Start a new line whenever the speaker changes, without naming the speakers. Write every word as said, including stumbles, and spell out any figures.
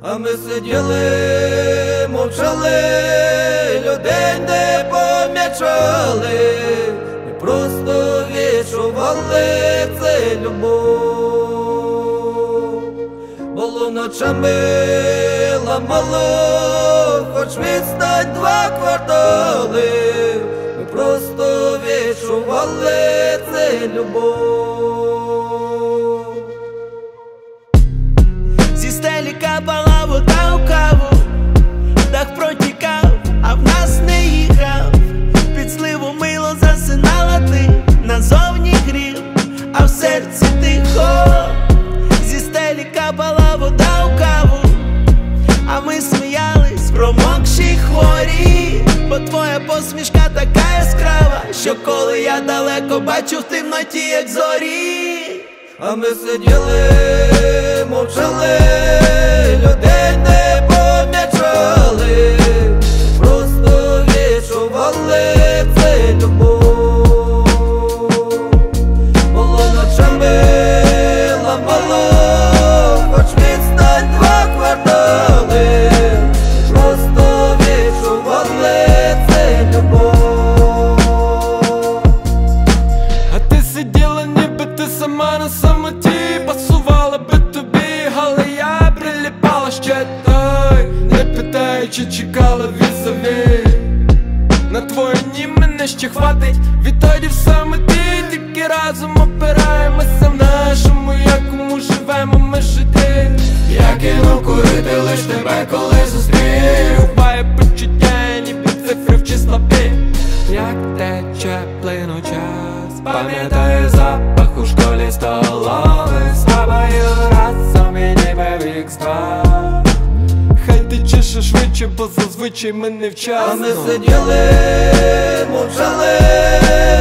А ми сиділи, мовчали, людей не помічали, ми просто відчували це любов. Було ночами ламало, хоч відстань два квартали, ми просто відчували це любов.
Зі стелі капала вода у каву, дах протікав, а в нас не їхав. Під сливу мило засинала ти, назовні грів, а в серці тихо. Зі стелі капала вода у каву, а ми сміялись, промокші хворі. Бо твоя посмішка така яскрава, що коли я далеко бачу в темноті, як зорі.
А ми сиділи, мовчали, людей не помічали, просто відчували це любов. Було ночами ламало, хоч відстань два квартали, просто відчували це любов.
А ти сиділа, ніби ти сама на самоті, пасувала би тобі, але я приліпала ще той, не питаючи, чекала візові. На твої ні мене ще хватить, відтоді в самоті, тільки разом опираємося в нашому, якому живемо ми жити.
Я кинув курити лиш тебе, коли зустрів.
Буває почуття, ніби цифри в числопі. Як тече плину час,
Пам'ятаю запах у школі столовий, з тобою разом і ніби в ікс два.
хай тече ще швидше, бо зазвичай ми
А
невчасно.
ми сиділи, мовчали,